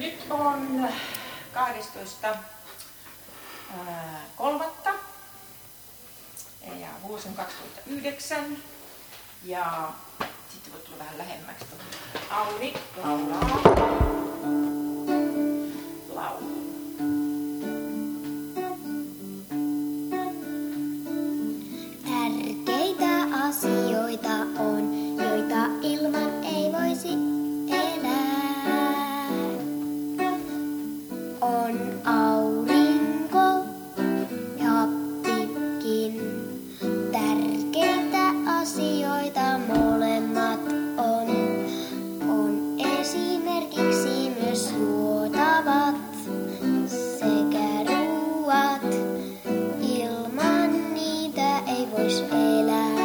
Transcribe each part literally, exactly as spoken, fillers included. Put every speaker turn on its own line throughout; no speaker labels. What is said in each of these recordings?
Nyt on kahdestoista kolmatta ja vuosi on kaksituhattayhdeksän ja sitten voi tulla vähän lähemmäksi Auni laulaa laulu.
Tärkeitä asioita on, joita ilman ei voisi elää. On aurinko ja pitkin. Tärkeitä asioita molemmat on. On esimerkiksi myös juotavat sekä ruuat. Ilman niitä ei vois elää.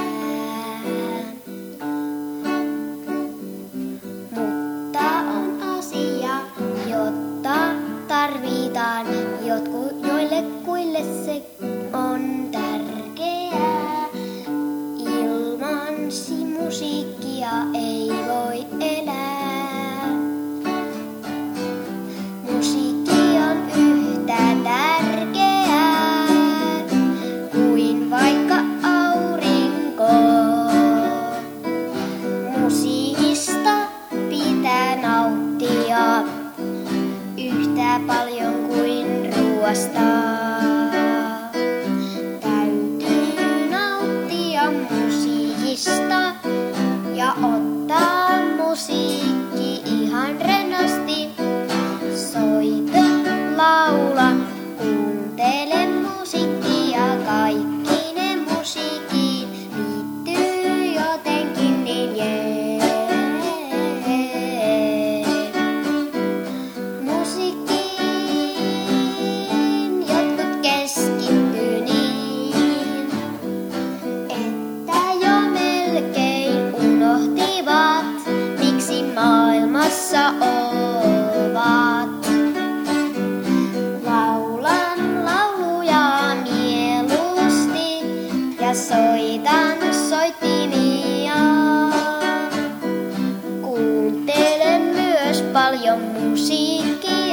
Mutta on asia, jota tarvitaan, jotku, joillekuille se on tärkeää. Ilman musiikkia ei voi elää. Musiikki on yhtä tärkeää kuin vaikka aurinko. Musiikista pitää nauttia yhtä paljon kuin ruoasta. Täytyy nauttia musiikista ja ottaa musiikki ihan rennosti. Soita, laula, kuuntele musiikkia, kaikki ne musiikkiin liittyy jotenkin niin jee. Musiikkiin jotkut keskittyy niin, että jo melkein unohtivat, miksi maailmassa ovat. Laulan lauluja mieluusti ja soitan soittimia. Kuuntelen myös paljon musiikkia.